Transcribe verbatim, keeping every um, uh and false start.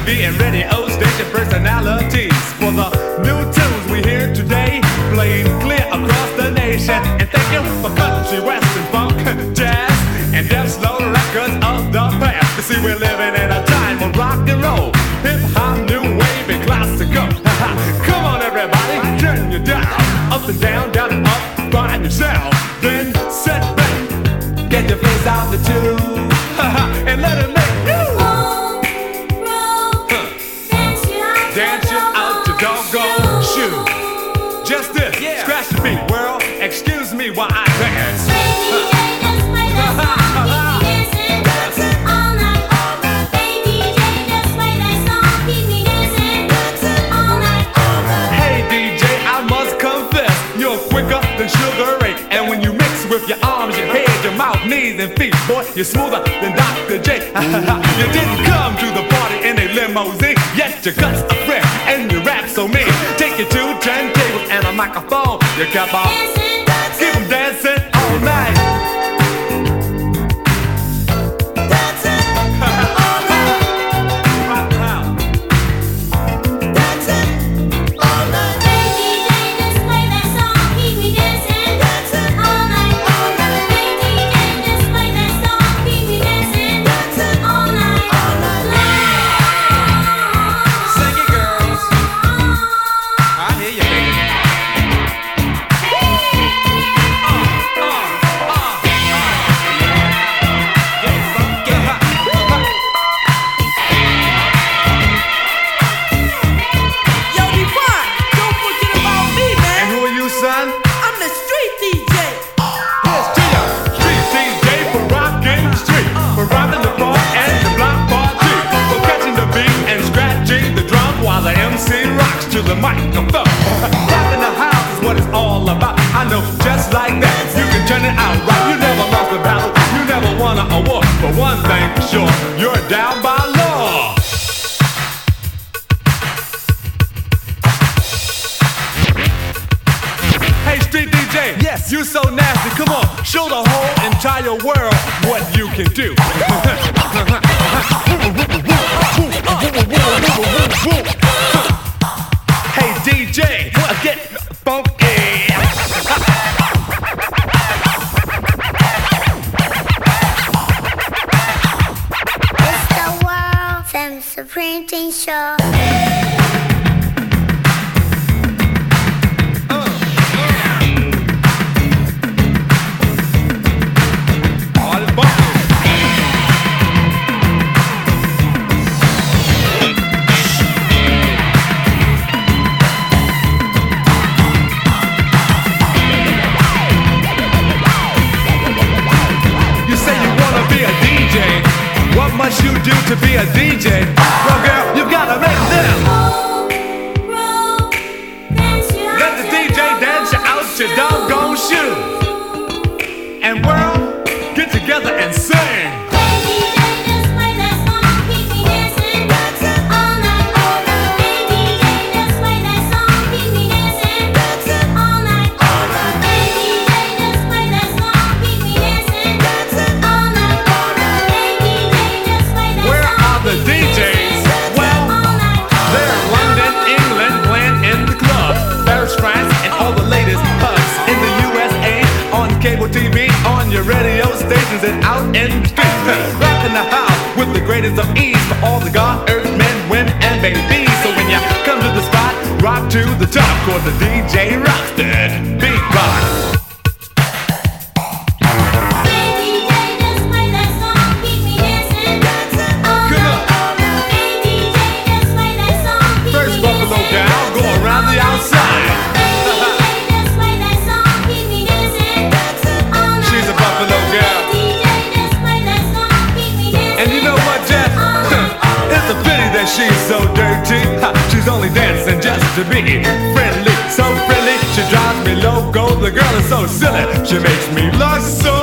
V and radio station personalities for the new tunes we hear today, playing clear across the nation. And thank you for country, western, funk, jazz, and death slow records of the past. You see, we're living in a time of rock and roll, hip hop, new wave, and classical. Come on, everybody, turn your dial up and down, down and up, find yourself, then sit back, get your face out the tube, and let it make you roll, roll, huh. dance you out, dance you out your doggone shoe. Just this, yeah. Scratch the beat, world. Excuse me while I dance. Sugar Ray, and when you mix with your arms, your head, your mouth, knees, and feet, boy, you're smoother than Doctor J. You didn't come to the party in a limousine, yet your guts are fresh and your rap so mean. Take you to turntables and a microphone. You kept on keep them dancing all night. To the microphone, rockin' the house is what it's all about. I know, just like that, you can turn it out right. You never lost a battle, you never won an award, but one thing for sure, you're down by law. Hey, street D J, yes, you so nasty. Come on, show the whole entire world what you can do. Hey D J, get funky. It's the World Famous Printing Show. What must you do to be a D J? Well, girl, you gotta make them roll, roll, dance you out. Let the D J dance you out your doggone shoe. And world, get together and sing. Cable T V, on your radio stations and out in the streets, rocking the house with the greatest of ease for all the God, earth, men, women, and babies. So when you come to the spot, rock to the top, cause the D J rocks that beatbox. First Buffalo gal, go around the outside. She's so dirty, ha, she's only dancing just to be friendly. So friendly, she drives me loco. The girl is so silly, she makes me lust so